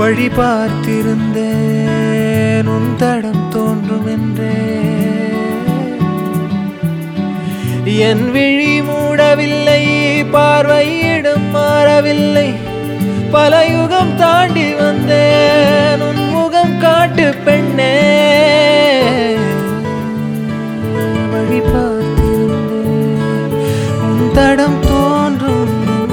வழி பார்த்திருந்தேன் உன் தடம் தோன்றும் என்றே என் விழி மூடவில்லை பார்வையிடம் மாறவில்லை பல யுகம் தாண்டி வந்தேன் உன் முகம் காட்டு பெண்ணே வழி பார்த்திருந்தேன் உன் தடம் தோன்றும்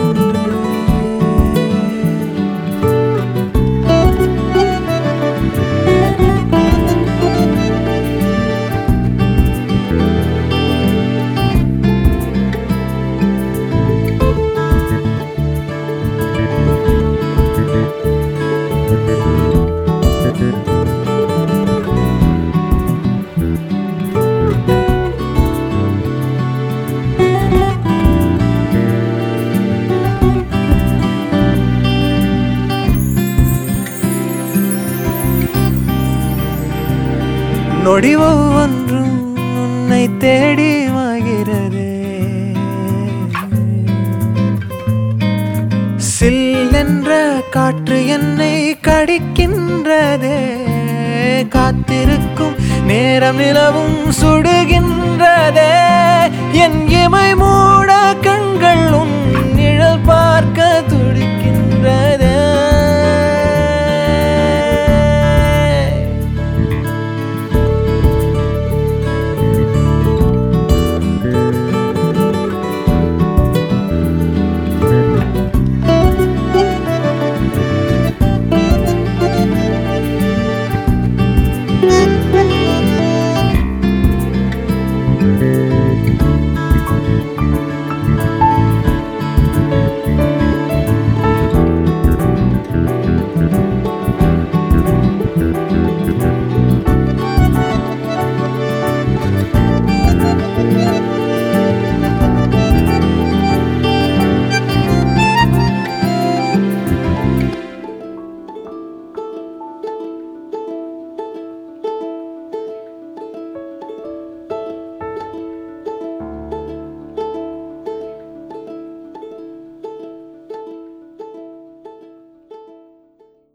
நொடி ஒவ்வொன்றும் உன்னை தேடி மாகிறதே சில்லென்ற காற்று என்னை கடிக்கின்றதே காத்திருக்கும் நேரம் நிலவும் சுடுகின்றதே என் இமை மூட கண்கள் உன் நிழல் பார்க்க துடிக்கின்றதே